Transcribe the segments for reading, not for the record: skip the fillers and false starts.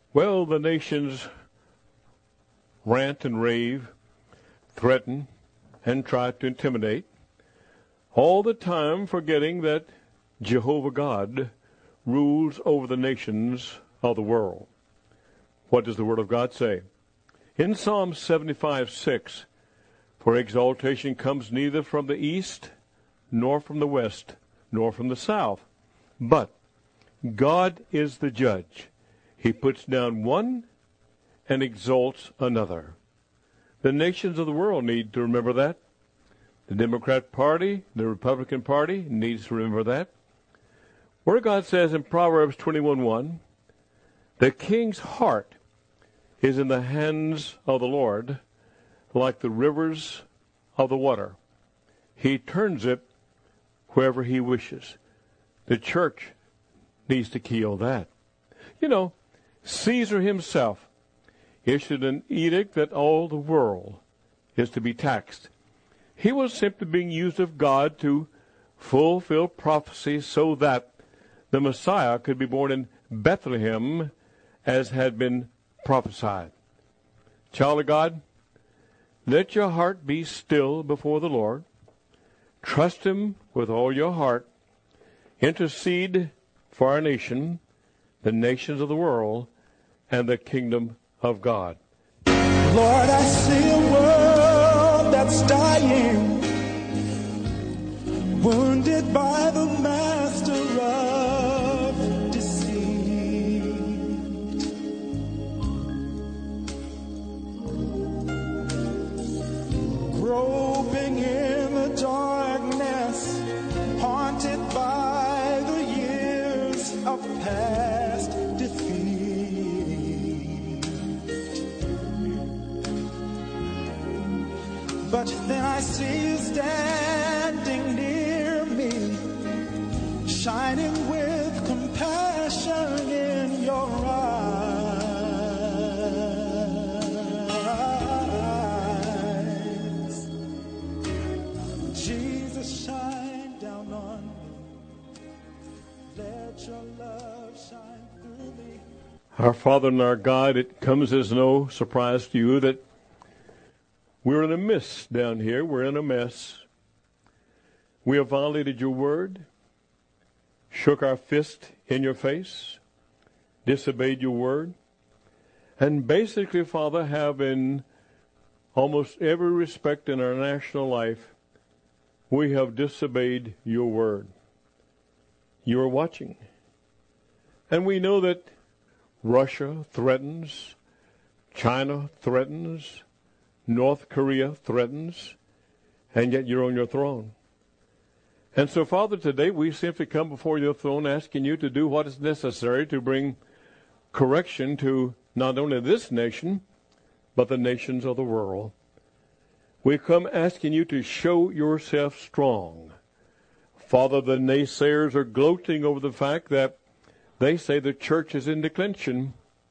Well, the nations rant and rave, threaten, and try to intimidate, all the time forgetting that Jehovah God rules over the nations of the world. What does the Word of God say? In Psalm 75:6, for exaltation comes neither from the east, nor from the west, nor from the south, but God is the judge. He puts down one and exalts another. The nations of the world need to remember that. The Democrat Party, the Republican Party needs to remember that. Where God says in Proverbs 21:1, the king's heart is in the hands of the Lord, like the rivers of the water. He turns it wherever he wishes. The church needs to key on that. You know, Caesar himself issued an edict that all the world is to be taxed. He was simply being used of God to fulfill prophecy so that the Messiah could be born in Bethlehem as had been prophesied. Child of God, let your heart be still before the Lord. Trust Him with all your heart. Intercede for our nation, the nations of the world, and the kingdom of God. Lord, I see a world that's dying, wounded by the master of deceit. Groping in the darkness, haunted by the years of past defeat. But then I see you standing near me, shining with compassion in your eyes. Jesus, shine down on me. Let your love shine through me. Our Father and our God, it comes as no surprise to you that we're in a mess down here. We're in a mess. We have violated your word, shook our fist in your face, disobeyed your word, and basically, Father, have in almost every respect in our national life, we have disobeyed your word. You are watching. And we know that Russia threatens, China threatens, North Korea threatens, and yet you're on your throne. And so, Father, today we simply come before your throne asking you to do what is necessary to bring correction to not only this nation, but the nations of the world. We come asking you to show yourself strong. Father, the naysayers are gloating over the fact that they say the church is in declension.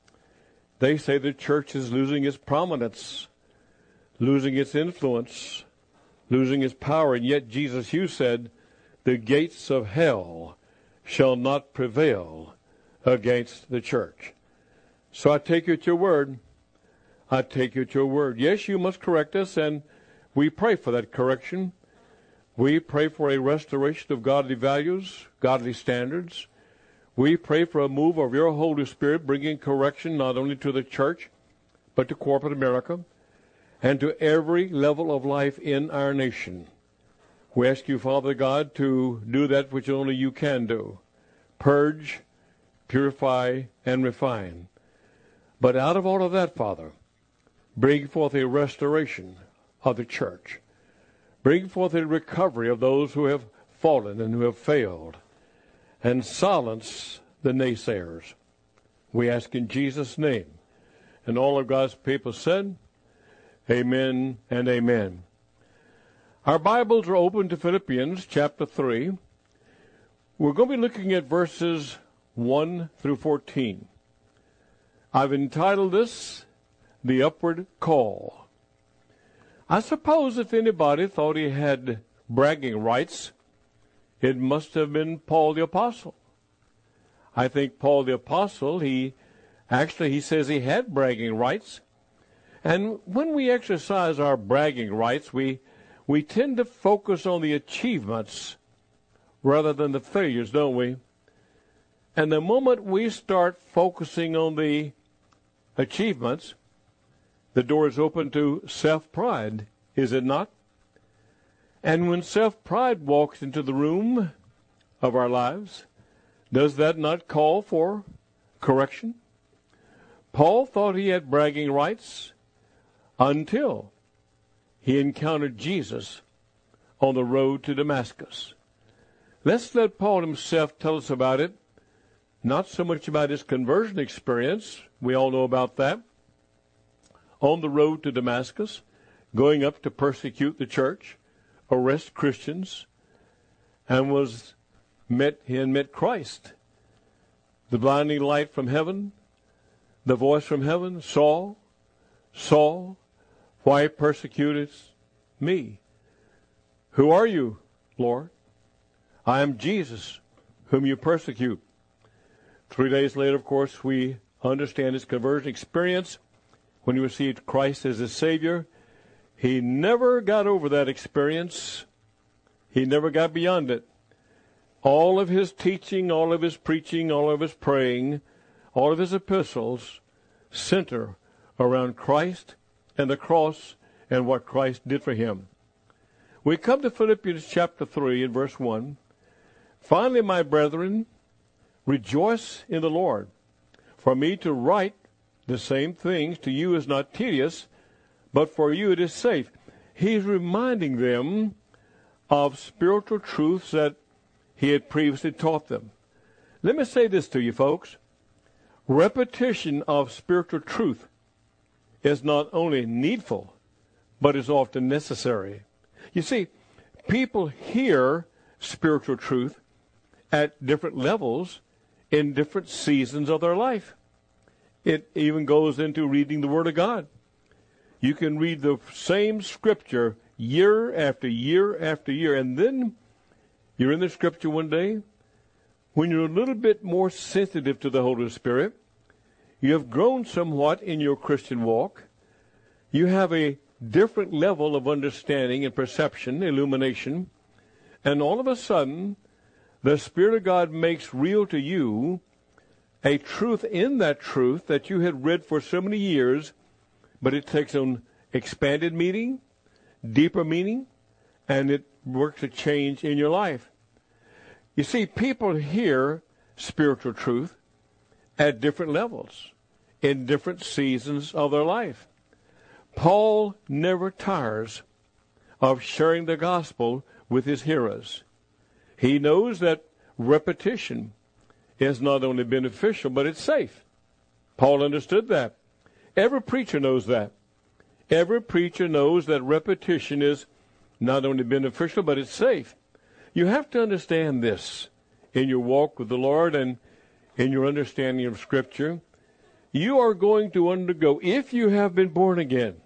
They say the church is losing its prominence, losing its influence, losing its power. And yet, Jesus, you said, the gates of hell shall not prevail against the church. So I take you at your word. I take you at your word. Yes, you must correct us, and we pray for that correction. We pray for a restoration of godly values, godly standards. We pray for a move of your Holy Spirit, bringing correction not only to the church, but to corporate America, and to every level of life in our nation. We ask you, Father God, to do that which only you can do. Purge, purify, and refine. But out of all of that, Father, bring forth a restoration of the church. Bring forth a recovery of those who have fallen and who have failed. And silence the naysayers. We ask in Jesus' name. And all of God's people said, amen and amen. Our Bibles are open to Philippians chapter 3. We're going to be looking at verses 1 through 14. I've entitled this, The Upward Call. I suppose if anybody thought he had bragging rights, it must have been Paul the Apostle. I think Paul the Apostle, he Actually, he says he had bragging rights. And when we exercise our bragging rights, we tend to focus on the achievements rather than the failures, don't we? And the moment we start focusing on the achievements, the door is open to self-pride, is it not? And when self-pride walks into the room of our lives, does that not call for correction? Paul thought he had bragging rights until he encountered Jesus on the road to Damascus. Let's let Paul himself tell us about it. Not so much about his conversion experience. We all know about that. On the road to Damascus, going up to persecute the church, arrest Christians, and met Christ. The blinding light from heaven, the voice from heaven, Saul, Saul, why persecutest me? Who are you, Lord? I am Jesus, whom you persecute. 3 days later, of course, we understand his conversion experience when he received Christ as his Savior. He never got over that experience. He never got beyond it. All of his teaching, all of his preaching, all of his praying, all of his epistles center around Christ and the cross and what Christ did for him. We come to Philippians chapter 3 and verse 1. Finally, my brethren, rejoice in the Lord. For me to write the same things to you is not tedious, but for you it is safe. He's reminding them of spiritual truths that he had previously taught them. Let me say this to you, folks. Repetition of spiritual truth is not only needful, but is often necessary. You see, people hear spiritual truth at different levels in different seasons of their life. It even goes into reading the Word of God. You can read the same scripture year after year after year, and then you're in the scripture one day when you're a little bit more sensitive to the Holy Spirit. You have grown somewhat in your Christian walk. You have a different level of understanding and perception, illumination, and all of a sudden, the Spirit of God makes real to you a truth in that truth that you had read for so many years, but it takes on expanded meaning, deeper meaning, and it works a change in your life. You see, people hear spiritual truth at different levels, in different seasons of their life. Paul never tires of sharing the gospel with his hearers. He knows that repetition is not only beneficial, but it's safe. Paul understood that. Every preacher knows that. Every preacher knows that repetition is not only beneficial, but it's safe. You have to understand this in your walk with the Lord and in your understanding of Scripture. You are going to undergo, if you have been born again,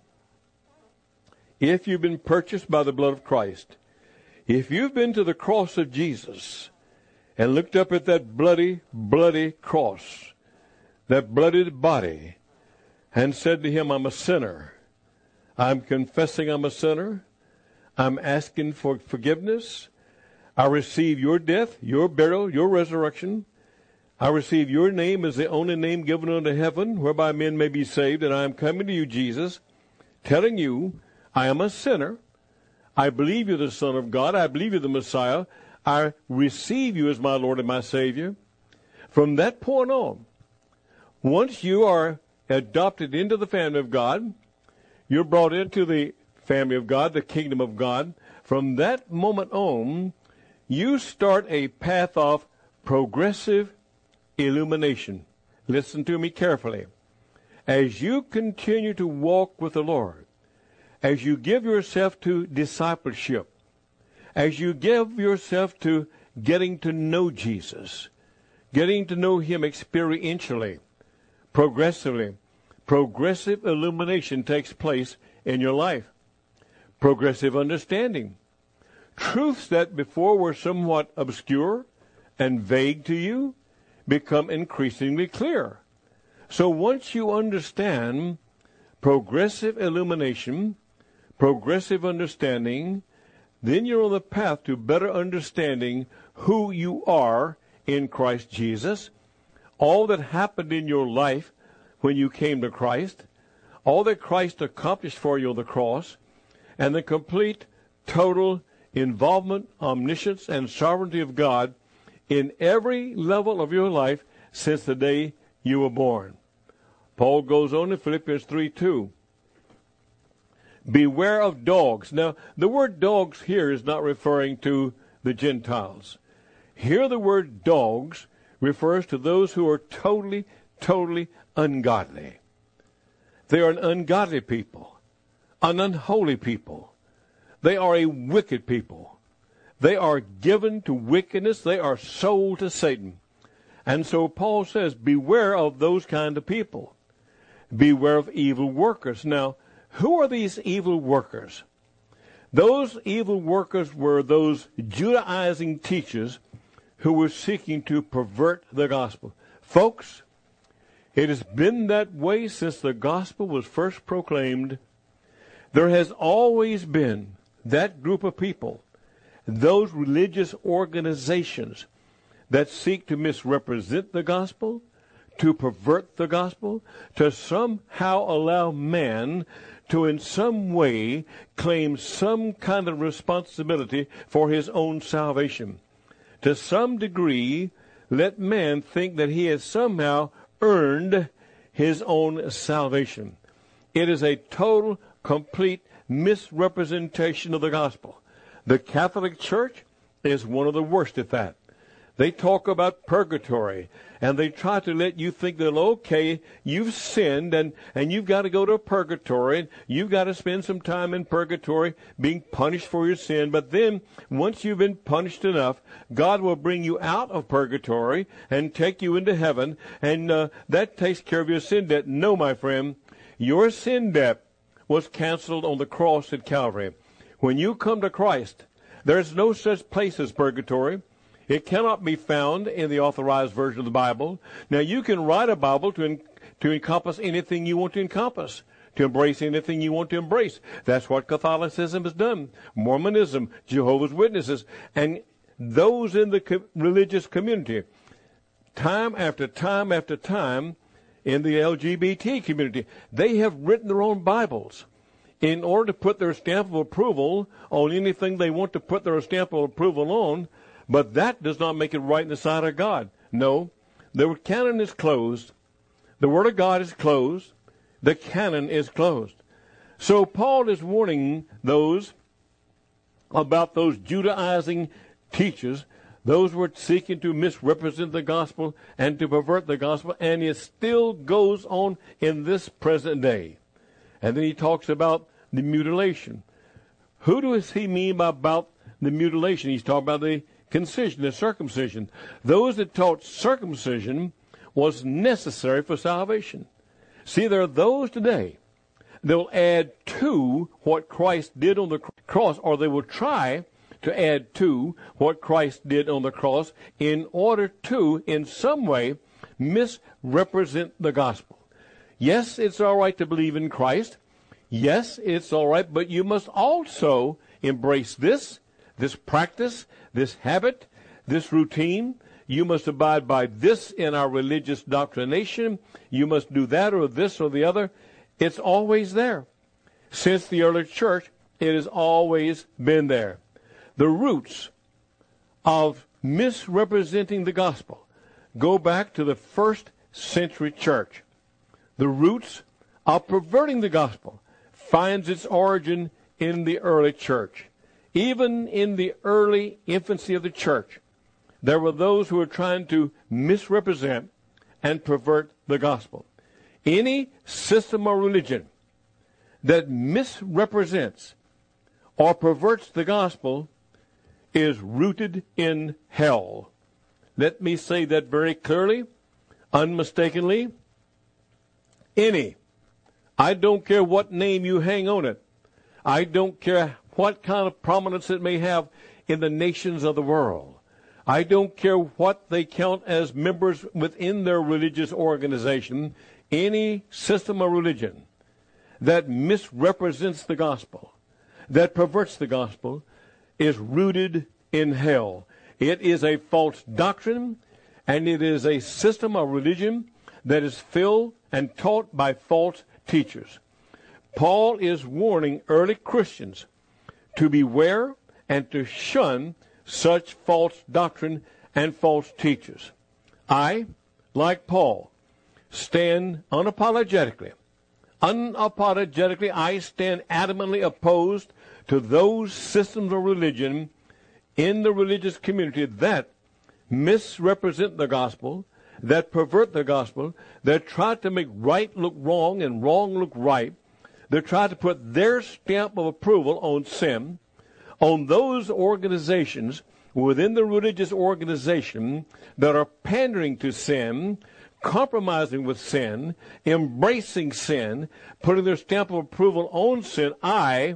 if you've been purchased by the blood of Christ, if you've been to the cross of Jesus and looked up at that bloody, bloody cross, that bloodied body, and said to him, I'm a sinner. I'm confessing I'm a sinner. I'm asking for forgiveness. I receive your death, your burial, your resurrection. I receive your name as the only name given unto heaven, whereby men may be saved. And I am coming to you, Jesus, telling you I am a sinner. I believe you're the Son of God. I believe you're the Messiah. I receive you as my Lord and my Savior. From that point on, once you are adopted into the family of God, you're brought into the family of God, the kingdom of God. From that moment on, you start a path of progressive illumination. Listen to me carefully. As you continue to walk with the Lord, as you give yourself to discipleship, as you give yourself to getting to know Jesus, getting to know him experientially, progressively, progressive illumination takes place in your life. Progressive understanding. Truths that before were somewhat obscure and vague to you become increasingly clear. So once you understand progressive illumination, progressive understanding, then you're on the path to better understanding who you are in Christ Jesus, all that happened in your life when you came to Christ, all that Christ accomplished for you on the cross, and the complete, total involvement, omniscience, and sovereignty of God in every level of your life since the day you were born. Paul goes on in Philippians 3:2. Beware of dogs. Now, the word dogs here is not referring to the Gentiles. Here the word dogs refers to those who are totally ungodly. They are an ungodly people, an unholy people. They are a wicked people. They are given to wickedness. They are sold to Satan. And so Paul says, beware of those kind of people. Beware of evil workers. Now, who are these evil workers? Those evil workers were those Judaizing teachers who were seeking to pervert the gospel. Folks, it has been that way since the gospel was first proclaimed. There has always been that group of people, those religious organizations that seek to misrepresent the gospel, to pervert the gospel, to somehow allow man to in some way claim some kind of responsibility for his own salvation. To some degree, let man think that he has somehow earned his own salvation. It is a total, complete misrepresentation of the gospel. The Catholic Church is one of the worst at that. They talk about purgatory, and they try to let you think that, okay, you've sinned, and you've got to go to purgatory, and you've got to spend some time in purgatory being punished for your sin. But then, once you've been punished enough, God will bring you out of purgatory and take you into heaven, and that takes care of your sin debt. No, my friend, your sin debt was canceled on the cross at Calvary. When you come to Christ, there's no such place as purgatory. It cannot be found in the authorized version of the Bible. Now, you can write a Bible to encompass anything you want to encompass, to embrace anything you want to embrace. That's what Catholicism has done. Mormonism, Jehovah's Witnesses, and those in the religious community, time after time after time, in the LGBT community, they have written their own Bibles in order to put their stamp of approval on anything they want to put their stamp of approval on. But that does not make it right in the sight of God. No, the canon is closed. The Word of God is closed. The canon is closed. So Paul is warning those about those Judaizing teachers, those who are seeking to misrepresent the gospel and to pervert the gospel, and it still goes on in this present day. And then he talks about the mutilation. Who does he mean about the mutilation? He's talking about the concision, the circumcision. Those that taught circumcision was necessary for salvation. See, there are those today that will add to what Christ did on the cross, or they will try to add to what Christ did on the cross in order to, in some way, misrepresent the gospel. Yes, it's all right to believe in Christ. Yes, it's all right, but you must also embrace this practice, this habit, this routine. You must abide by this in our religious doctrination. You must do that or this or the other. It's always there. Since the early church, it has always been there. The roots of misrepresenting the gospel go back to the first century church. The roots of perverting the gospel finds its origin in the early church. Even in the early infancy of the church, there were those who were trying to misrepresent and pervert the gospel. Any system or religion that misrepresents or perverts the gospel is rooted in hell. Let me say that very clearly, unmistakably. Any. I don't care what name you hang on it. I don't care what kind of prominence it may have in the nations of the world. I don't care what they count as members within their religious organization, any system of religion that misrepresents the gospel, that perverts the gospel, is rooted in hell. It is a false doctrine, and it is a system of religion that is filled and taught by false teachers. Paul is warning early Christians to beware and to shun such false doctrine and false teachers. I, like Paul, stand unapologetically, I stand adamantly opposed to those systems of religion in the religious community that misrepresent the gospel, that pervert the gospel, that try to make right look wrong and wrong look right, that try to put their stamp of approval on sin, on those organizations within the religious organization that are pandering to sin, compromising with sin, embracing sin, putting their stamp of approval on sin. I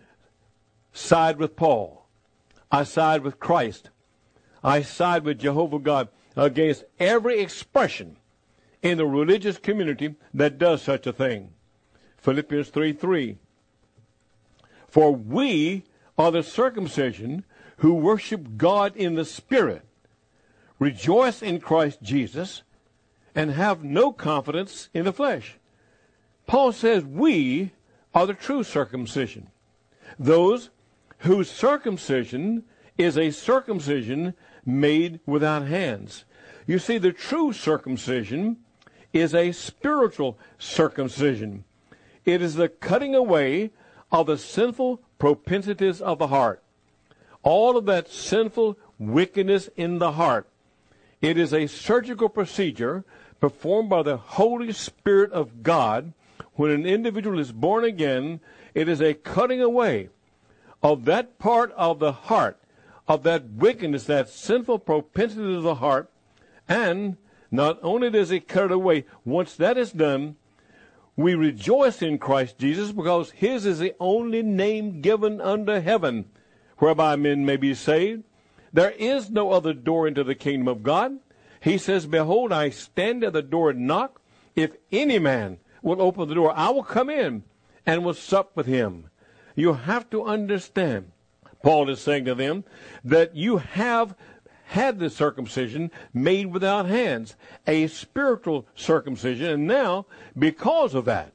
side with Paul. I side with Christ. I side with Jehovah God against every expression in the religious community that does such a thing. Philippians 3:3. For we are the circumcision who worship God in the Spirit, rejoice in Christ Jesus, and have no confidence in the flesh. Paul says we are the true circumcision. Those whose circumcision is a circumcision made without hands. You see, the true circumcision is a spiritual circumcision. It is the cutting away of the sinful propensities of the heart. All of that sinful wickedness in the heart. It is a surgical procedure performed by the Holy Spirit of God. When an individual is born again, it is a cutting away of that part of the heart, of that wickedness, that sinful propensity of the heart. And not only does it cut it away, once that is done, we rejoice in Christ Jesus, because his is the only name given under heaven whereby men may be saved. There is no other door into the kingdom of God. He says, behold, I stand at the door and knock. If any man will open the door, I will come in and will sup with him. You have to understand, Paul is saying to them, that you have had the circumcision made without hands, a spiritual circumcision, and now, because of that,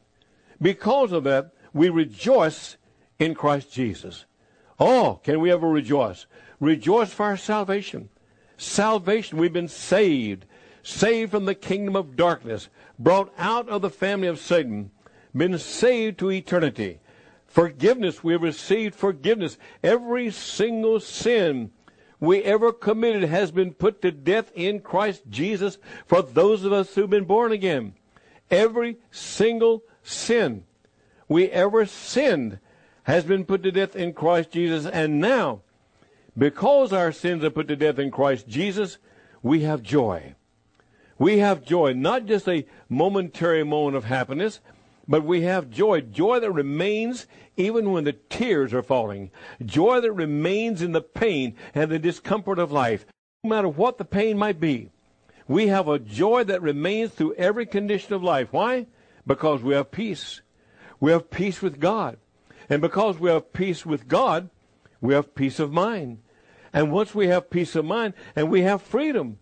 we rejoice in Christ Jesus. Oh, can we ever rejoice? Rejoice for our salvation. Salvation, we've been saved from the kingdom of darkness, brought out of the family of Satan, been saved to eternity. Forgiveness, we have received forgiveness. Every single sin we ever committed has been put to death in Christ Jesus for those of us who've been born again. Every single sin we ever sinned has been put to death in Christ Jesus. And now, because our sins are put to death in Christ Jesus, we have joy. We have joy, not just a momentary moment of happiness, but we have joy, joy that remains even when the tears are falling, joy that remains in the pain and the discomfort of life, no matter what the pain might be. We have a joy that remains through every condition of life. Why? Because we have peace. We have peace with God. And because we have peace with God, we have peace of mind. And once we have peace of mind, and we have freedom,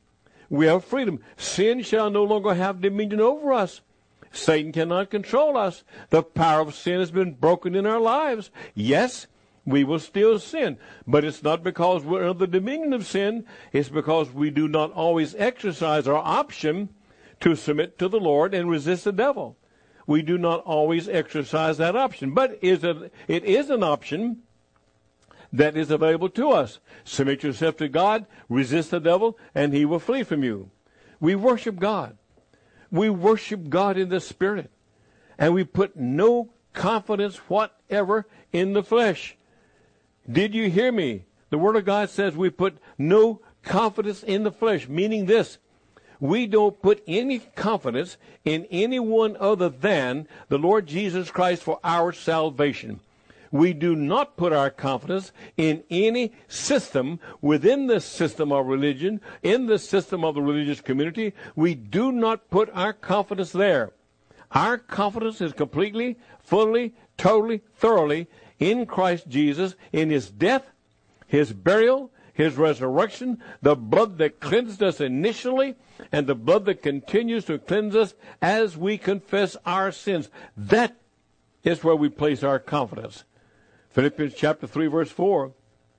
sin shall no longer have dominion over us. Satan cannot control us. The power of sin has been broken in our lives. Yes, we will still sin, but it's not because we're under the dominion of sin. It's because we do not always exercise our option to submit to the Lord and resist the devil. We do not always exercise that option, but it is an option that is available to us. Submit yourself to God, resist the devil, and he will flee from you. We worship God. We worship God in the Spirit, and we put no confidence whatever in the flesh. Did you hear me? The Word of God says we put no confidence in the flesh, meaning this: we don't put any confidence in anyone other than the Lord Jesus Christ for our salvation. We do not put our confidence in any system within the system of religion, in the system of the religious community. We do not put our confidence there. Our confidence is completely, fully, totally, thoroughly in Christ Jesus, in his death, his burial, his resurrection, the blood that cleansed us initially, and the blood that continues to cleanse us as we confess our sins. That is where we place our confidence. Philippians chapter 3, verse 4.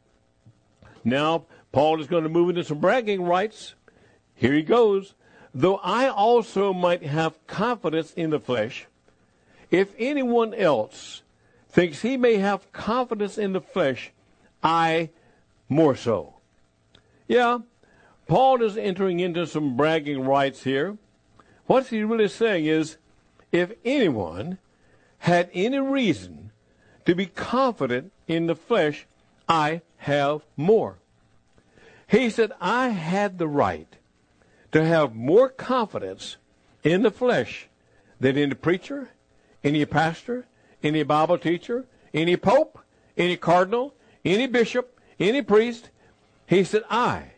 Now, Paul is going to move into some bragging rights. Here he goes. Though I also might have confidence in the flesh, if anyone else thinks he may have confidence in the flesh, I more so. Yeah, Paul is entering into some bragging rights here. What he's really saying is, if anyone had any reason to be confident in the flesh, I have more. He said, I had the right to have more confidence in the flesh than any preacher, any pastor, any Bible teacher, any pope, any cardinal, any bishop, any priest. He said, I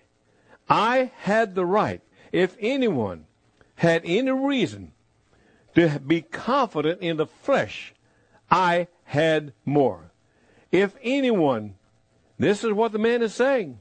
had the right, if anyone had any reason to be confident in the flesh, I had more. If anyone, this is what the man is saying.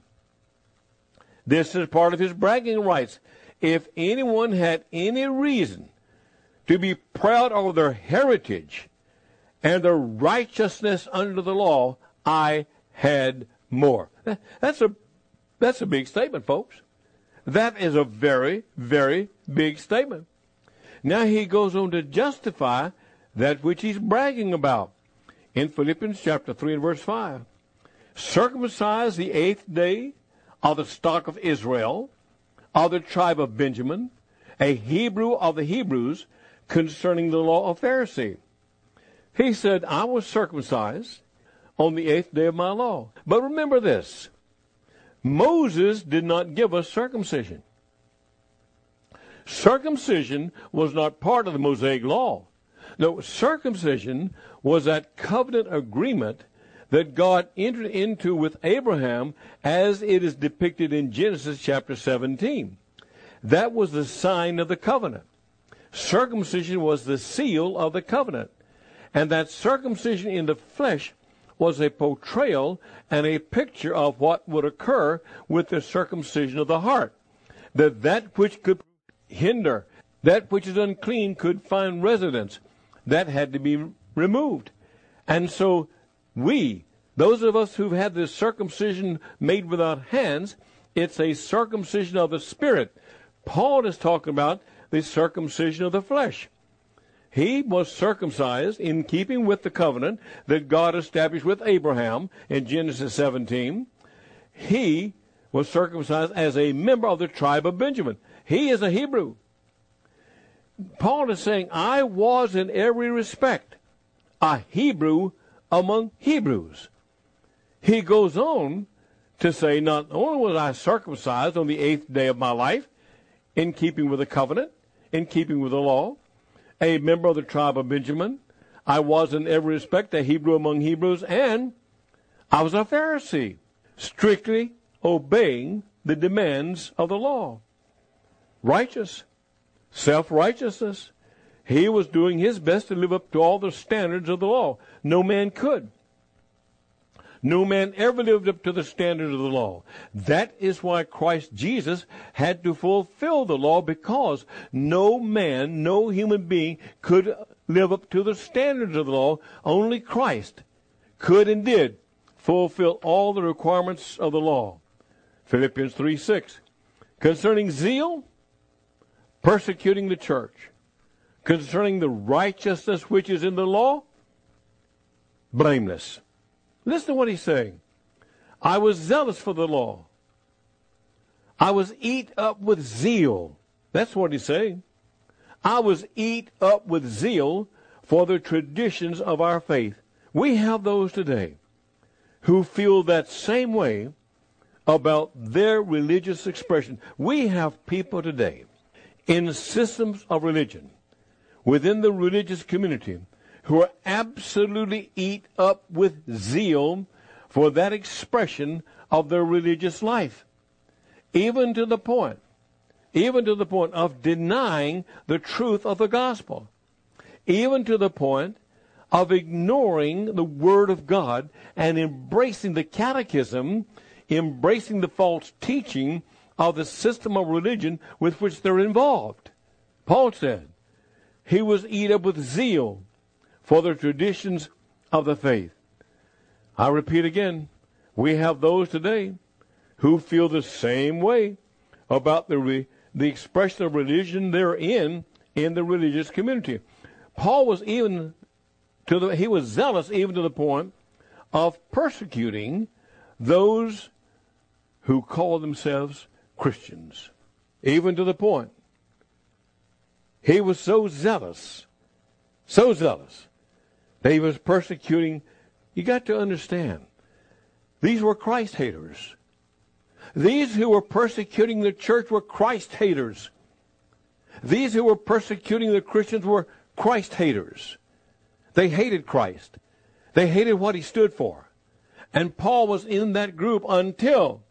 This is part of his bragging rights. If anyone had any reason to be proud of their heritage and their righteousness under the law, I had more. That's a big statement, folks. That is a very, very big statement. Now he goes on to justify that which he's bragging about in Philippians chapter 3 and verse 5. Circumcised the 8th day of the stock of Israel, of the tribe of Benjamin, a Hebrew of the Hebrews, concerning the law of Pharisee. He said, I was circumcised on the 8th day of my law. But remember this, Moses did not give us circumcision. Circumcision was not part of the Mosaic law. No, circumcision was that covenant agreement that God entered into with Abraham as it is depicted in Genesis chapter 17. That was the sign of the covenant. Circumcision was the seal of the covenant. And that circumcision in the flesh was a portrayal and a picture of what would occur with the circumcision of the heart. That which could hinder, that which is unclean could find residence. That had to be removed. And so we, those of us who've had this circumcision made without hands, it's a circumcision of the spirit. Paul is talking about the circumcision of the flesh. He was circumcised in keeping with the covenant that God established with Abraham in Genesis 17. He was circumcised as a member of the tribe of Benjamin. He is a Hebrew. Paul is saying, I was in every respect a Hebrew among Hebrews. He goes on to say, not only was I circumcised on the 8th day of my life, in keeping with the covenant, in keeping with the law, a member of the tribe of Benjamin, I was in every respect a Hebrew among Hebrews, and I was a Pharisee, strictly obeying the demands of the law. Righteous, self-righteousness. He was doing his best to live up to all the standards of the law. No man could. No man ever lived up to the standards of the law. That is why Christ Jesus had to fulfill the law, because no man, no human being could live up to the standards of the law. Only Christ could and did fulfill all the requirements of the law. Philippians 3:6. Concerning zeal, persecuting the church. Concerning the righteousness which is in the law, blameless. Listen to what he's saying. I was zealous for the law. I was eat up with zeal. That's what he's saying. I was eat up with zeal for the traditions of our faith. We have those today who feel that same way about their religious expression. We have people today in systems of religion within the religious community who are absolutely eat up with zeal for that expression of their religious life, even to the point of denying the truth of the gospel, even to the point of ignoring the Word of God and embracing the catechism, embracing the false teaching of the system of religion with which they're involved. Paul said he was eat up with zeal for the traditions of the faith. I repeat again, we have those today who feel the same way about the expression of religion they're in the religious community. Paul was he was zealous even to the point of persecuting those who call themselves Christians. Even to the point. He was so zealous that he was persecuting. You got to understand, these were Christ haters. These who were persecuting the church were Christ haters. These who were persecuting the Christians were Christ haters. They hated Christ. They hated what he stood for. And Paul was in that group until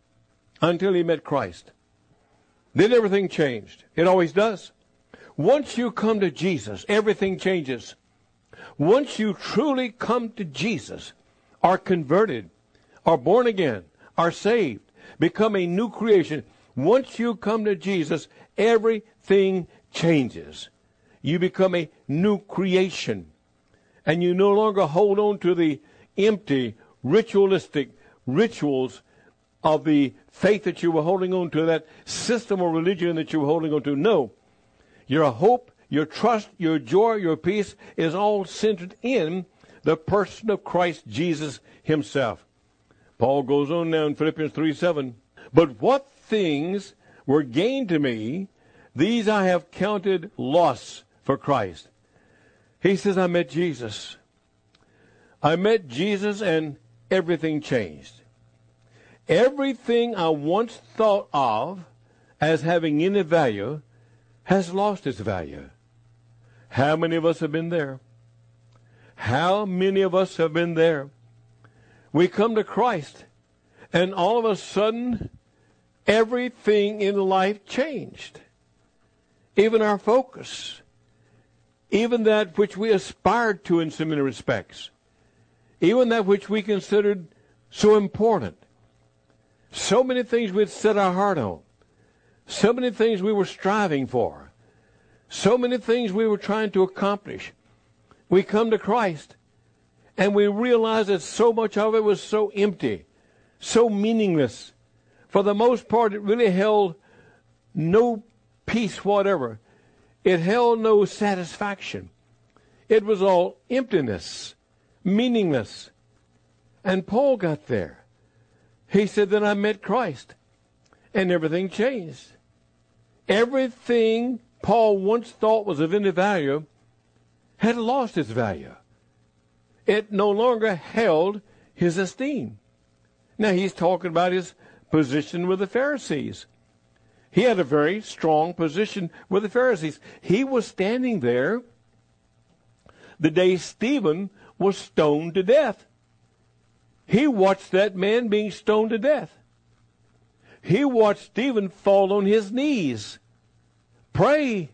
he met Christ. Then everything changed. It always does. Once you come to Jesus, everything changes. Once you truly come to Jesus, are converted, are born again, are saved, become a new creation, once you come to Jesus, everything changes. You become a new creation. And you no longer hold on to the empty, ritualistic rituals of the faith that you were holding on to, that system of religion that you were holding on to. No. Your hope, your trust, your joy, your peace is all centered in the person of Christ Jesus himself. Paul goes on now in Philippians 3:7. But what things were gained to me, these I have counted loss for Christ. He says, I met Jesus. I met Jesus and everything changed. Everything I once thought of as having any value has lost its value. How many of us have been there? How many of us have been there? We come to Christ, and all of a sudden, everything in life changed. Even our focus. Even that which we aspired to in so many respects. Even that which we considered so important. So many things we'd set our heart on. So many things we were striving for. So many things we were trying to accomplish. We come to Christ, and we realize that so much of it was so empty, so meaningless. For the most part, it really held no peace whatever. It held no satisfaction. It was all emptiness, meaningless. And Paul got there. He said, then I met Christ, and everything changed. Everything Paul once thought was of any value had lost its value. It no longer held his esteem. Now he's talking about his position with the Pharisees. He had a very strong position with the Pharisees. He was standing there the day Stephen was stoned to death. He watched that man being stoned to death. He watched Stephen fall on his knees, praying.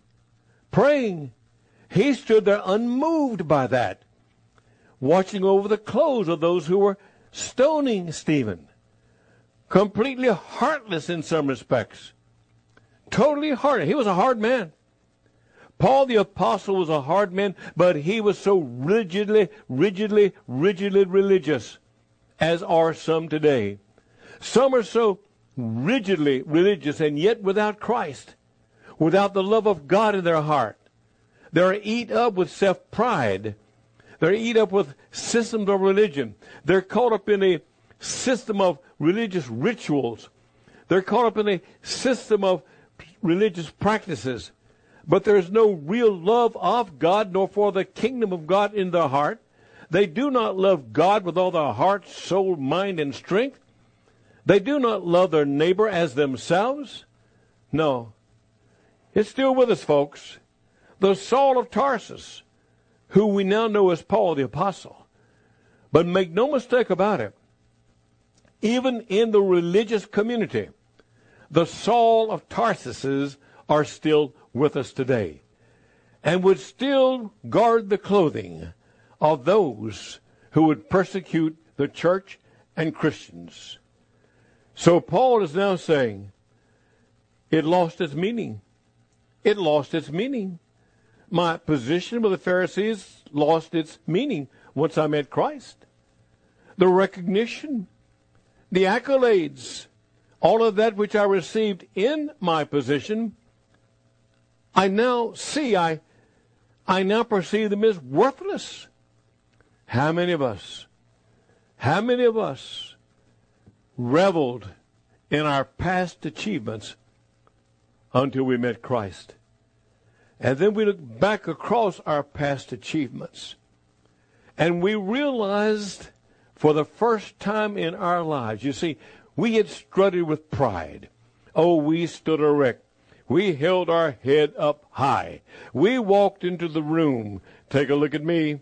He stood there unmoved by that, watching over the clothes of those who were stoning Stephen. Completely heartless in some respects. Totally hard. He was a hard man. Paul the apostle was a hard man, but he was so rigidly religious, as are some today. Some are so rigidly religious and yet without Christ, without the love of God in their heart. They're eat up with self-pride. They're eat up with systems of religion. They're caught up in a system of religious rituals. They're caught up in a system of religious practices. But there's no real love of God nor for the kingdom of God in their heart. They do not love God with all their heart, soul, mind, and strength. They do not love their neighbor as themselves. No. It's still with us, folks. The Saul of Tarsus, who we now know as Paul the Apostle. But make no mistake about it, even in the religious community, the Saul of Tarsus are still with us today and would still guard the clothing of those who would persecute the church and Christians. So Paul is now saying, it lost its meaning. It lost its meaning. My position with the Pharisees lost its meaning once I met Christ. The recognition, the accolades, all of that which I received in my position, I now see, I now perceive them as worthless. How many of us reveled in our past achievements until we met Christ? And then we look back across our past achievements, and we realized for the first time in our lives, you see, we had strutted with pride. Oh, we stood erect. We held our head up high. We walked into the room. Take a look at me.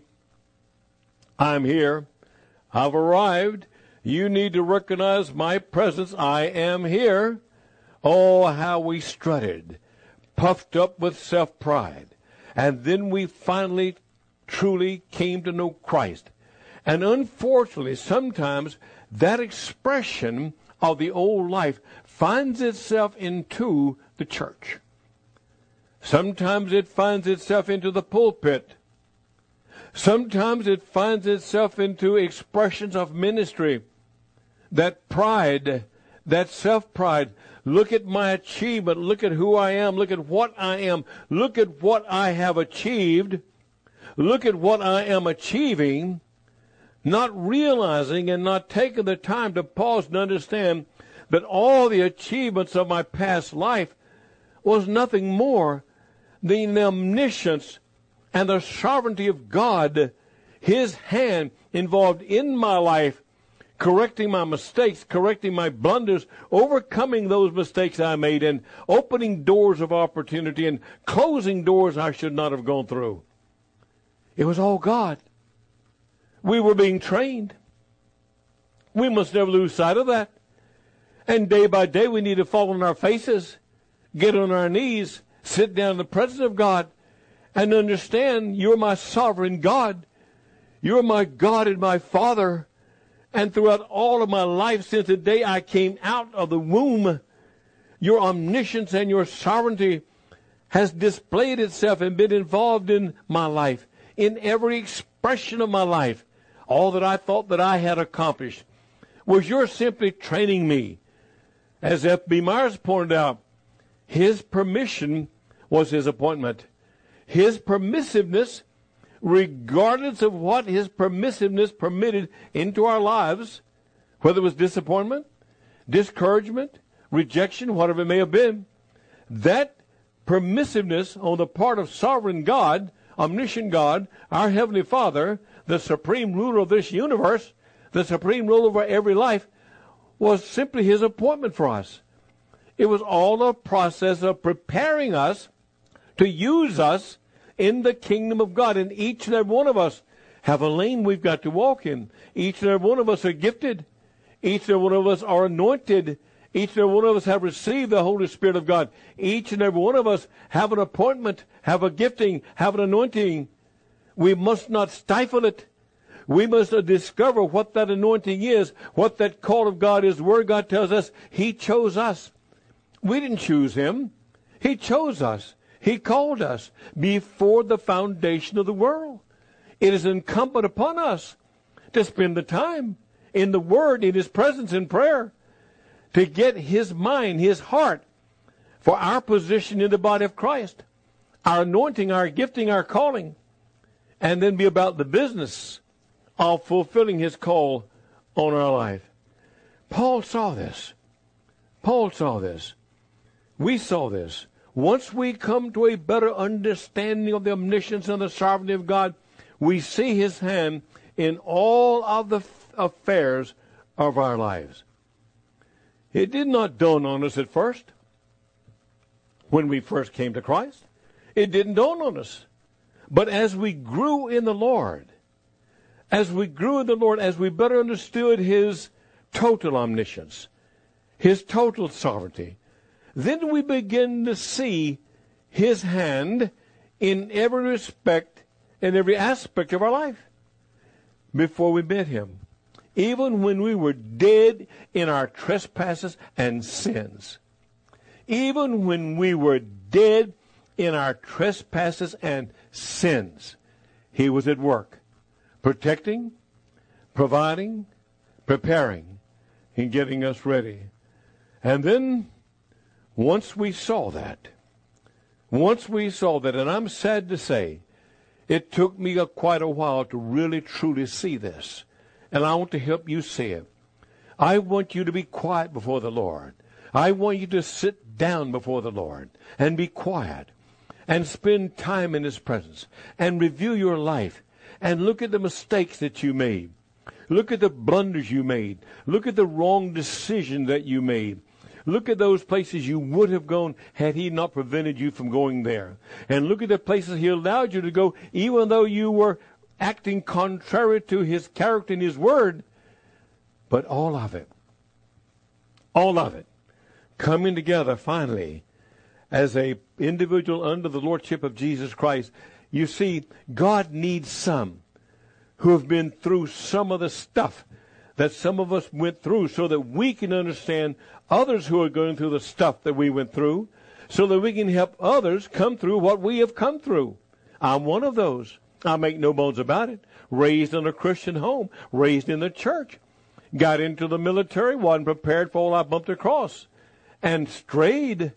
I'm here. I've arrived. You need to recognize my presence. I am here. Oh, how we strutted, puffed up with self-pride. And then we finally, truly came to know Christ. And unfortunately, sometimes that expression of the old life finds itself into the church. Sometimes it finds itself into the pulpit. Sometimes it finds itself into expressions of ministry. That pride, that self-pride, look at my achievement, look at who I am, look at what I am, look at what I have achieved, look at what I am achieving, not realizing and not taking the time to pause and understand that all the achievements of my past life was nothing more than the omniscience and the sovereignty of God, His hand involved in my life, correcting my mistakes, correcting my blunders, overcoming those mistakes I made, and opening doors of opportunity and closing doors I should not have gone through. It was all God. We were being trained. We must never lose sight of that. And day by day we need to fall on our faces, get on our knees, sit down in the presence of God, and understand you're my sovereign God. You're my God and my Father. And throughout all of my life since the day I came out of the womb, your omniscience and your sovereignty has displayed itself and been involved in my life, in every expression of my life. All that I thought that I had accomplished was you're simply training me. As F.B. Myers pointed out, His permission was His appointment. His permissiveness, regardless of what His permissiveness permitted into our lives, whether it was disappointment, discouragement, rejection, whatever it may have been, that permissiveness on the part of sovereign God, omniscient God, our Heavenly Father, the supreme ruler of this universe, the supreme ruler over every life, was simply His appointment for us. It was all a process of preparing us to use us in the kingdom of God. And each and every one of us have a lane we've got to walk in. Each and every one of us are gifted. Each and every one of us are anointed. Each and every one of us have received the Holy Spirit of God. Each and every one of us have an appointment, have a gifting, have an anointing. We must not stifle it. We must discover what that anointing is, what that call of God is. The Word of God tells us He chose us. We didn't choose Him. He chose us. He called us before the foundation of the world. It is incumbent upon us to spend the time in the Word, in His presence, in prayer, to get His mind, His heart for our position in the body of Christ, our anointing, our gifting, our calling, and then be about the business of fulfilling His call on our life. Paul saw this. Paul saw this. We saw this. Once we come to a better understanding of the omniscience and the sovereignty of God, we see His hand in all of the affairs of our lives. It did not dawn on us at first. When we first came to Christ, it didn't dawn on us. But as we grew in the Lord, as we better understood His total omniscience, His total sovereignty, then we begin to see His hand in every respect, in every aspect of our life. Before we met Him, even when we were dead in our trespasses and sins, even when we were dead in our trespasses and sins, He was at work, protecting, providing, preparing, and getting us ready. And then, once we saw that, and I'm sad to say, it took me quite a while to really truly see this, and I want to help you see it. I want you to be quiet before the Lord. I want you to sit down before the Lord and be quiet and spend time in His presence and review your life and look at the mistakes that you made. Look at the blunders you made. Look at the wrong decision that you made. Look at those places you would have gone had He not prevented you from going there. And look at the places He allowed you to go even though you were acting contrary to His character and His word. But all of it, coming together finally as a individual under the lordship of Jesus Christ. You see, God needs some who have been through some of the stuff that some of us went through so that we can understand others who are going through the stuff that we went through, so that we can help others come through what we have come through. I'm one of those. I make no bones about it. Raised in a Christian home, raised in the church. Got into the military, wasn't prepared for all I bumped across. And strayed.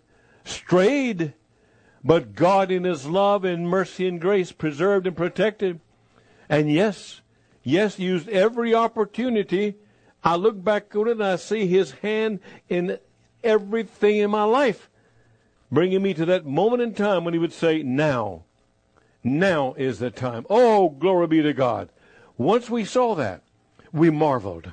But God in His love and mercy and grace preserved and protected. And yes, used every opportunity. I look back on it and I see His hand in everything in my life, bringing me to that moment in time when He would say, now is the time. Oh, glory be to God. Once we saw that, we marveled.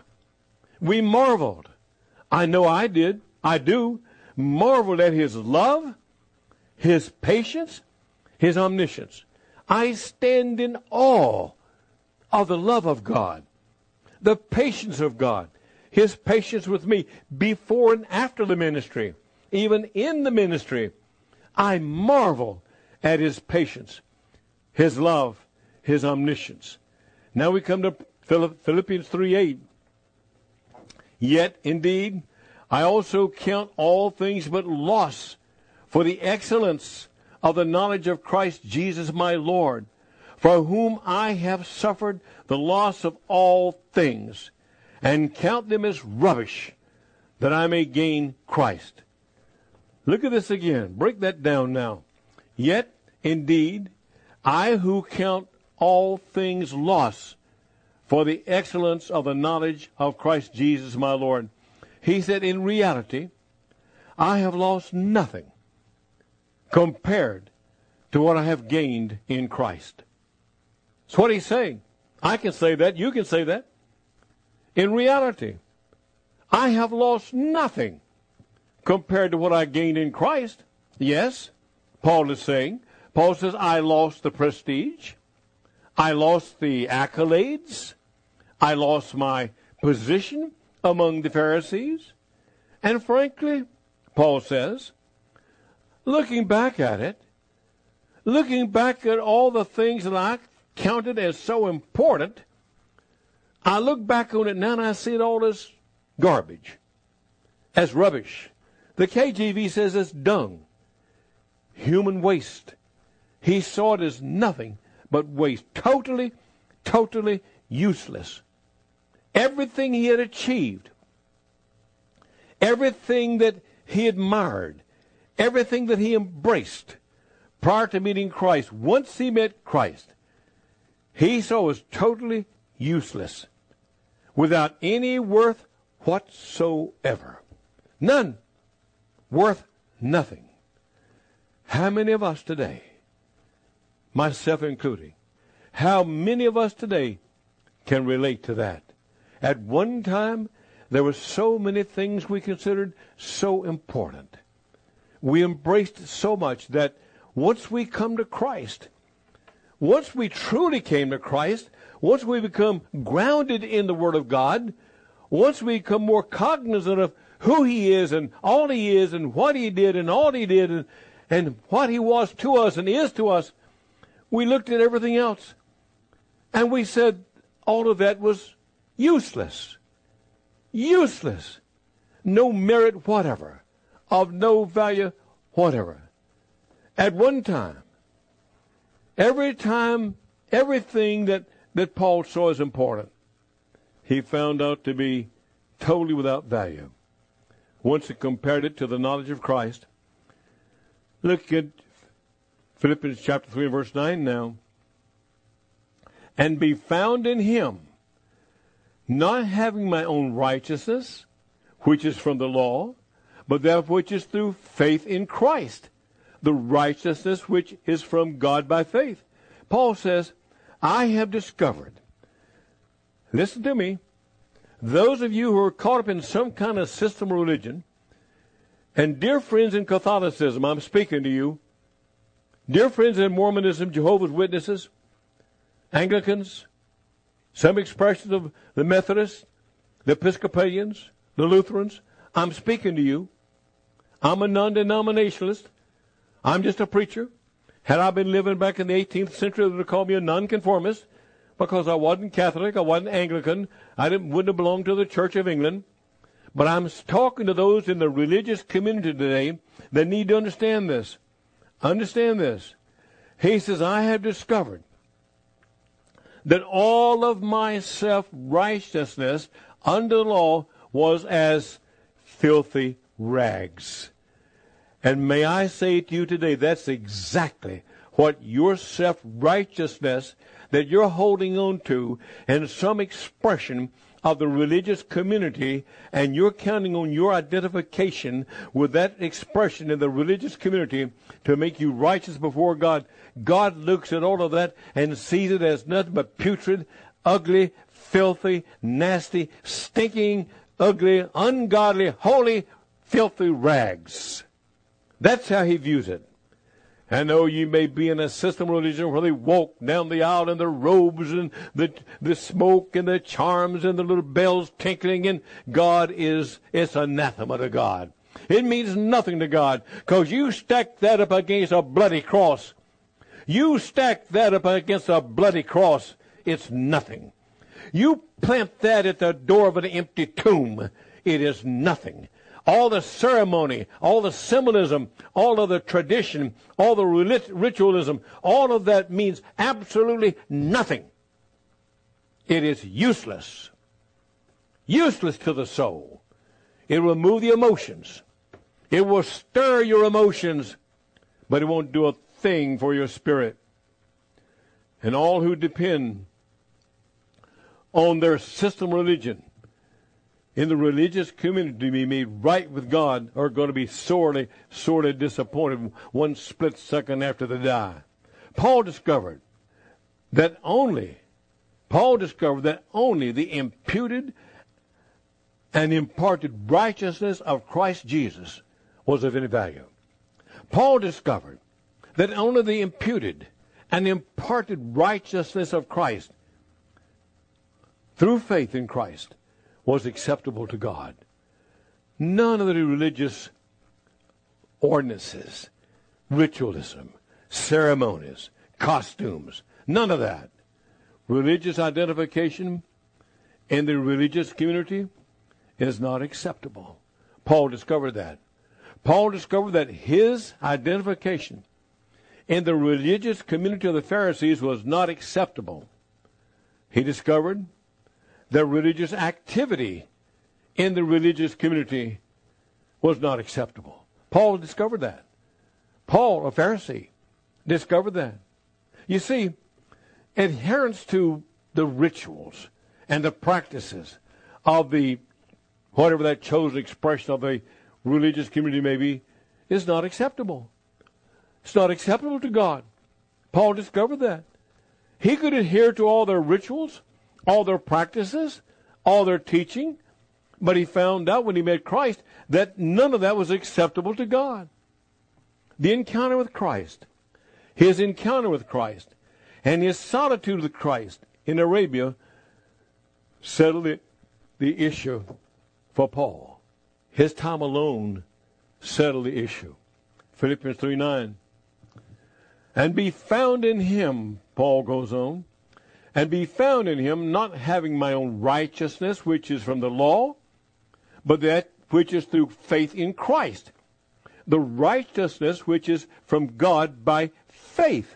I know I did. I do. Marveled at His love, His patience, His omniscience. I stand in awe of the love of God, the patience of God, His patience with me before and after the ministry, even in the ministry. I marvel at His patience, His love, His omniscience. Now we come to Philippians 3:8. Yet, indeed, I also count all things but loss for the excellence of the knowledge of Christ Jesus my Lord, for whom I have suffered the loss of all things, and count them as rubbish, that I may gain Christ. Look at this again. Break that down now. Yet, indeed, I who count all things loss for the excellence of the knowledge of Christ Jesus my Lord. He said, in reality, I have lost nothing compared to what I have gained in Christ. That's what he's saying. I can say that. You can say that. In reality, I have lost nothing compared to what I gained in Christ. Yes, Paul is saying. Paul says, I lost the prestige. I lost the accolades. I lost my position among the Pharisees. And frankly, Paul says, looking back at it, looking back at all the things that I counted as so important, I look back on it now and I see it all as garbage, as rubbish. The KJV says it's dung, human waste. He saw it as nothing but waste, totally useless. Everything he had achieved, everything that he admired, everything that he embraced prior to meeting Christ, once he met Christ, he saw as totally useless, without any worth whatsoever. None. Worth nothing. How many of us today, myself including, how many of us today can relate to that? At one time, there were so many things we considered so important. We embraced so much that once we come to Christ, once we truly came to Christ, once we become grounded in the Word of God, once we become more cognizant of who He is and all He is and what He did and all He did and what He was to us and is to us, we looked at everything else and we said all of that was useless. Useless. No merit whatever. Of no value whatever. At one time, everything that Paul saw as important, he found out to be totally without value. Once he compared it to the knowledge of Christ. Look at Philippians chapter 3 and verse 9 now. And be found in Him, not having my own righteousness, which is from the law, but that which is through faith in Christ, the righteousness which is from God by faith. Paul says, I have discovered, listen to me, those of you who are caught up in some kind of system of religion, and dear friends in Catholicism, I'm speaking to you, dear friends in Mormonism, Jehovah's Witnesses, Anglicans, some expressions of the Methodists, the Episcopalians, the Lutherans, I'm speaking to you. I'm a non-denominationalist. I'm just a preacher. Had I been living back in the 18th century, they would call me a nonconformist because I wasn't Catholic, I wasn't Anglican, wouldn't have belonged to the Church of England. But I'm talking to those in the religious community today that need to understand this. Understand this. He says, I have discovered that all of my self-righteousness under the law was as filthy rags. And may I say to you today, that's exactly what your self-righteousness that you're holding on to and some expression of the religious community, and you're counting on your identification with that expression in the religious community to make you righteous before God. God looks at all of that and sees it as nothing but putrid, ugly, filthy, nasty, stinking, ugly, ungodly, holy, filthy rags. That's how He views it. I know you may be in a system of religion where they walk down the aisle in their robes and the smoke and the charms and the little bells tinkling, and it's anathema to God. It means nothing to God because you stack that up against a bloody cross. You stack that up against a bloody cross, it's nothing. You plant that at the door of an empty tomb, it is nothing. All the ceremony, all the symbolism, all of the tradition, all the ritualism, all of that means absolutely nothing. It is useless. Useless to the soul. It will remove the emotions. It will stir your emotions, but it won't do a thing for your spirit. And all who depend on their system religion in the religious community to be made right with God are going to be sorely, sorely disappointed one split second after they die. Paul discovered that only the imputed and imparted righteousness of Christ Jesus was of any value. Paul discovered that only the imputed and imparted righteousness of Christ through faith in Christ was acceptable to God. None of the religious ordinances, ritualism, ceremonies, costumes, none of that. Religious identification in the religious community is not acceptable. Paul discovered that. Paul discovered that his identification in the religious community of the Pharisees was not acceptable. He discovered that religious activity in the religious community was not acceptable. Paul discovered that. Paul, a Pharisee, discovered that. You see, adherence to the rituals and the practices of the, whatever that chosen expression of the religious community may be, is not acceptable. It's not acceptable to God. Paul discovered that. He could adhere to all their rituals, all their practices, all their teaching, but he found out when he met Christ that none of that was acceptable to God. The encounter with Christ, his encounter with Christ, And his solitude with Christ in Arabia settled the issue for Paul. His time alone settled the issue. Philippians 3:9. And be found in him, Paul goes on, and be found in him, not having my own righteousness, which is from the law, but that which is through faith in Christ. The righteousness which is from God by faith.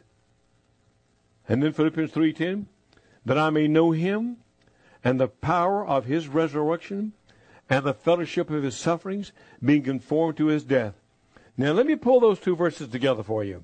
And then Philippians 3:10, that I may know him and the power of his resurrection and the fellowship of his sufferings, being conformed to his death. Now let me pull those two verses together for you.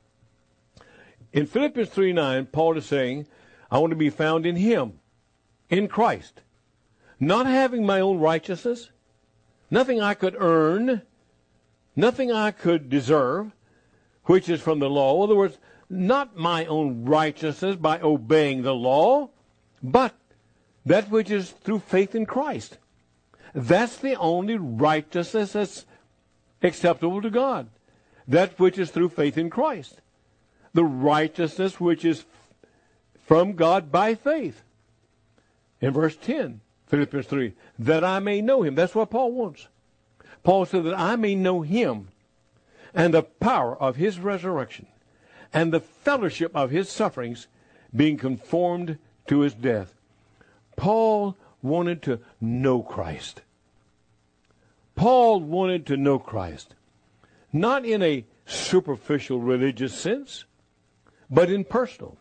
In Philippians 3:9, Paul is saying, I want to be found in him, in Christ, not having my own righteousness, nothing I could earn, nothing I could deserve, which is from the law. In other words, not my own righteousness by obeying the law, but that which is through faith in Christ. That's the only righteousness that's acceptable to God. That which is through faith in Christ. The righteousness which is from God by faith. In verse 10, Philippians 3, that I may know him. That's what Paul wants. Paul said that I may know him and the power of his resurrection and the fellowship of his sufferings, being conformed to his death. Paul wanted to know Christ. Paul wanted to know Christ, not in a superficial religious sense, but in personal.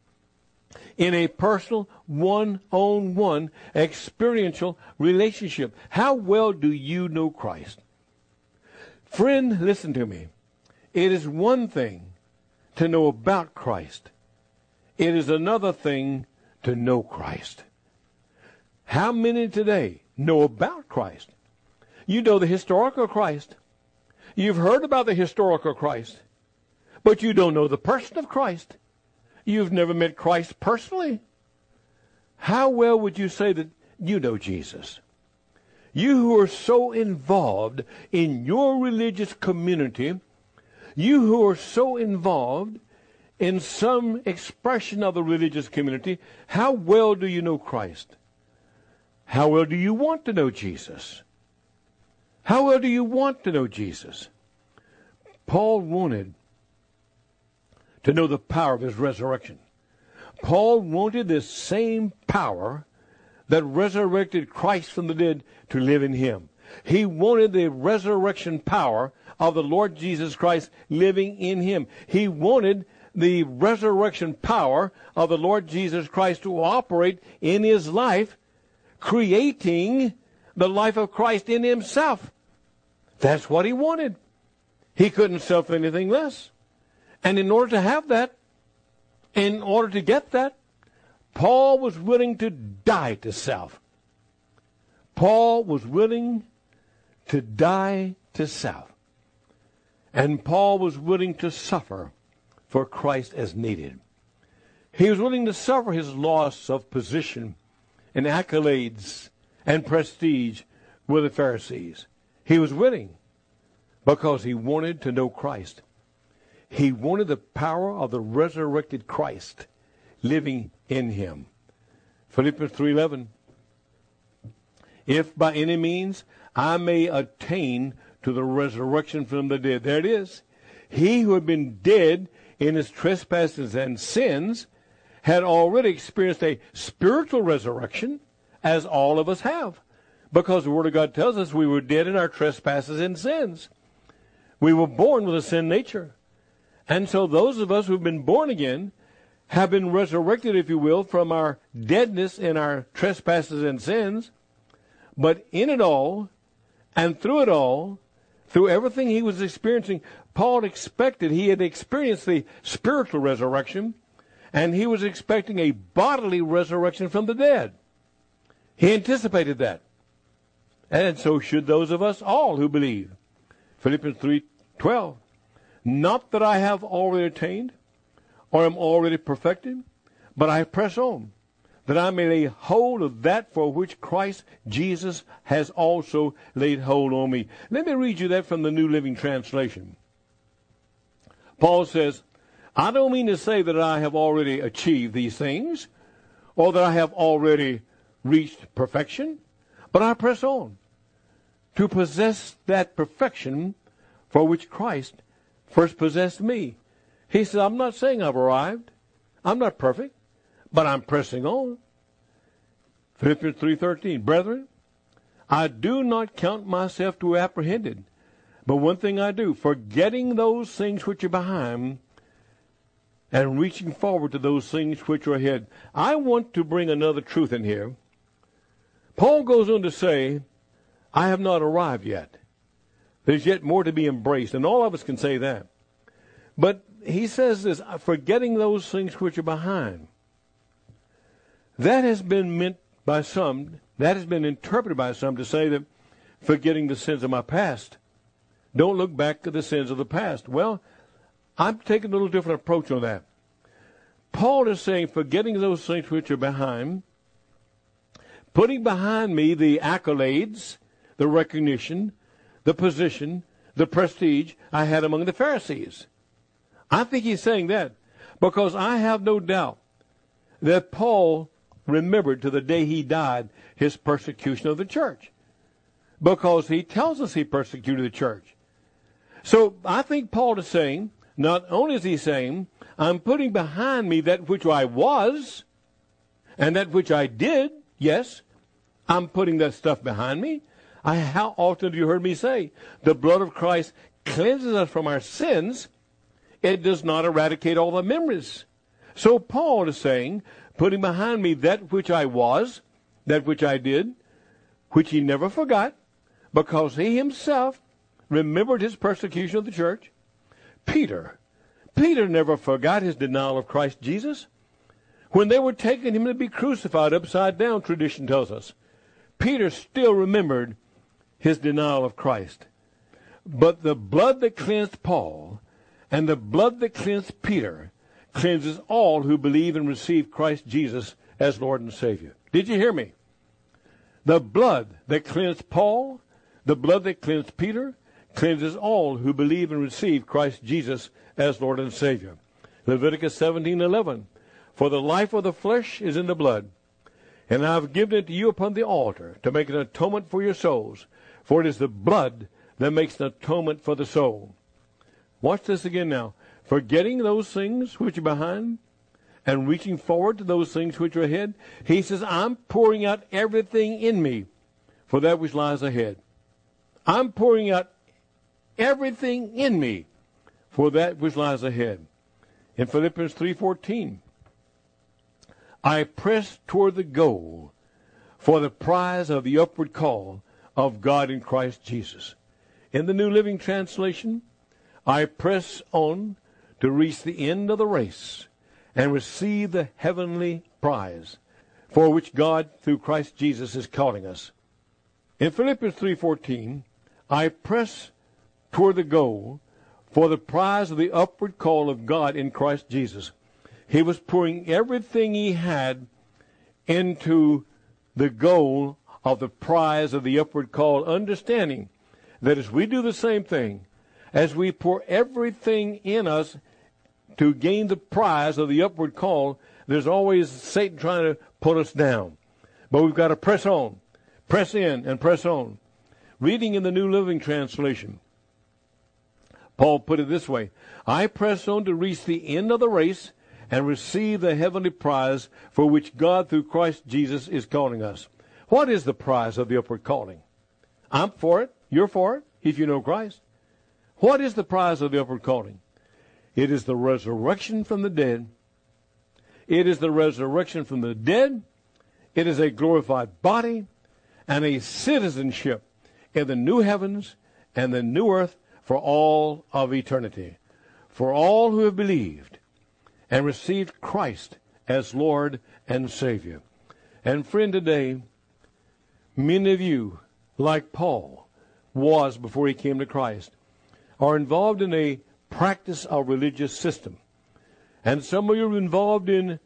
In a personal, one-on-one, experiential relationship. How well do you know Christ? Friend, listen to me. It is one thing to know about Christ. It is another thing to know Christ. How many today know about Christ? You know the historical Christ. You've heard about the historical Christ. But you don't know the person of Christ. You've never met Christ personally. How well would you say that you know Jesus? You who are so involved in your religious community, you who are so involved in some expression of the religious community, how well do you know Christ? How well do you want to know Jesus? How well do you want to know Jesus? Paul wanted to know the power of his resurrection. Paul wanted this same power that resurrected Christ from the dead to live in him. He wanted the resurrection power of the Lord Jesus Christ living in him. He wanted the resurrection power of the Lord Jesus Christ to operate in his life, creating the life of Christ in himself. That's what he wanted. He couldn't suffer anything less. And in order to have that, in order to get that, Paul was willing to die to self. Paul was willing to die to self. And Paul was willing to suffer for Christ as needed. He was willing to suffer his loss of position and accolades and prestige with the Pharisees. He was willing because he wanted to know Christ. He wanted the power of the resurrected Christ living in him. Philippians 3:11. If by any means I may attain to the resurrection from the dead. There it is. He who had been dead in his trespasses and sins had already experienced a spiritual resurrection, as all of us have. Because the Word of God tells us we were dead in our trespasses and sins. We were born with a sin nature. And so those of us who've been born again have been resurrected, if you will, from our deadness in our trespasses and sins. But in it all, and through it all, through everything he was experiencing, Paul expected, he had experienced the spiritual resurrection, and he was expecting a bodily resurrection from the dead. He anticipated that. And so should those of us all who believe. Philippians 3:12. Not that I have already attained or am already perfected, but I press on, that I may lay hold of that for which Christ Jesus has also laid hold on me. Let me read you that from the New Living Translation. Paul says, I don't mean to say that I have already achieved these things or that I have already reached perfection, but I press on to possess that perfection for which Christ first possessed me. He said, I'm not saying I've arrived. I'm not perfect, but I'm pressing on. Philippians 3:13, brethren, I do not count myself to have apprehended, but one thing I do, forgetting those things which are behind and reaching forward to those things which are ahead. I want to bring another truth in here. Paul goes on to say, I have not arrived yet. There's yet more to be embraced, and all of us can say that. But he says this, forgetting those things which are behind. That has been meant by some, that has been interpreted by some to say that forgetting the sins of my past. Don't look back at the sins of the past. Well, I'm taking a little different approach on that. Paul is saying, forgetting those things which are behind, putting behind me the accolades, the recognition, the position, the prestige I had among the Pharisees. I think he's saying that because I have no doubt that Paul remembered to the day he died his persecution of the church, because he tells us he persecuted the church. So I think Paul is saying, not only is he saying, I'm putting behind me that which I was and that which I did. Yes, I'm putting that stuff behind me. How often have you heard me say, the blood of Christ cleanses us from our sins. It does not eradicate all the memories. So Paul is saying, putting behind me that which I was, that which I did, which he never forgot, because he himself remembered his persecution of the church. Peter never forgot his denial of Christ Jesus. When they were taking him to be crucified upside down, tradition tells us, Peter still remembered his denial of Christ. But the blood that cleansed Paul and the blood that cleansed Peter cleanses all who believe and receive Christ Jesus as Lord and Savior. Did you hear me? The blood that cleansed Paul, the blood that cleansed Peter, cleanses all who believe and receive Christ Jesus as Lord and Savior. Leviticus 17:11, for the life of the flesh is in the blood, and I have given it to you upon the altar to make an atonement for your souls, for it is the blood that makes an atonement for the soul. Watch this again now. Forgetting those things which are behind and reaching forward to those things which are ahead, he says, I'm pouring out everything in me for that which lies ahead. I'm pouring out everything in me for that which lies ahead. In Philippians 3:14, I press toward the goal for the prize of the upward call of God in Christ Jesus. In the New Living Translation, I press on to reach the end of the race and receive the heavenly prize for which God through Christ Jesus is calling us. In Philippians 3:14, I press toward the goal for the prize of the upward call of God in Christ Jesus. He was pouring everything he had into the goal of the prize of the upward call, understanding that as we do the same thing, as we pour everything in us to gain the prize of the upward call, there's always Satan trying to put us down. But we've got to press on, press in, and press on. Reading in the New Living Translation, Paul put it this way, I press on to reach the end of the race and receive the heavenly prize for which God through Christ Jesus is calling us. What is the prize of the upward calling? I'm for it. You're for it, if you know Christ. What is the prize of the upward calling? It is the resurrection from the dead. It is the resurrection from the dead. It is a glorified body and a citizenship in the new heavens and the new earth for all of eternity. For all who have believed and received Christ as Lord and Savior. And friend, today, many of you, like Paul was before he came to Christ, are involved in a practice of religious system. And some of you are involved in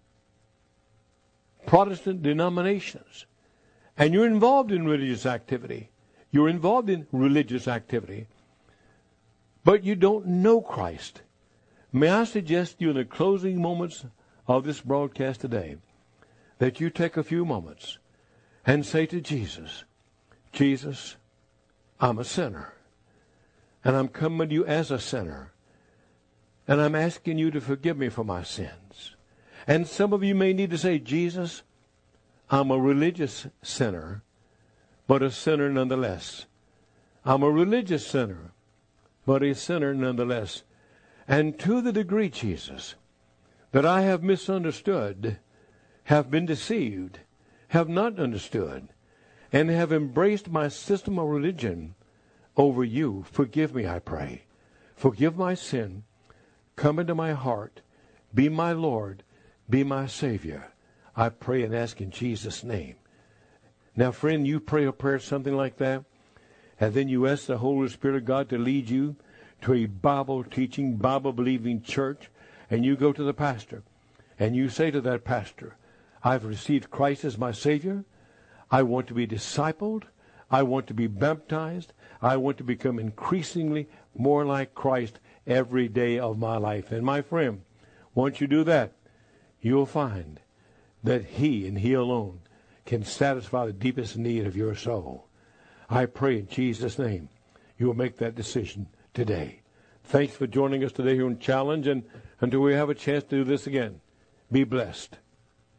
Protestant denominations. And you're involved in religious activity. You're involved in religious activity. But you don't know Christ. may I suggest to you in the closing moments of this broadcast today that you take a few moments and say to Jesus, Jesus, I'm a sinner, and I'm coming to you as a sinner, and I'm asking you to forgive me for my sins. And some of you may need to say, Jesus, I'm a religious sinner, but a sinner nonetheless. I'm a religious sinner, but a sinner nonetheless. And to the degree, Jesus, that I have misunderstood, have been deceived, have not understood, and have embraced my system of religion over you, forgive me, I pray. Forgive my sin. Come into my heart. Be my Lord. Be my Savior. I pray and ask in Jesus' name. Now, friend, you pray a prayer something like that, and then you ask the Holy Spirit of God to lead you to a Bible-teaching, Bible-believing church, and you go to the pastor, and you say to that pastor, I've received Christ as my Savior. I want to be discipled. I want to be baptized. I want to become increasingly more like Christ every day of my life. And my friend, once you do that, you'll find that He and He alone can satisfy the deepest need of your soul. I pray in Jesus' name you will make that decision today. Thanks for joining us today here on Challenge, and until we have a chance to do this again, be blessed.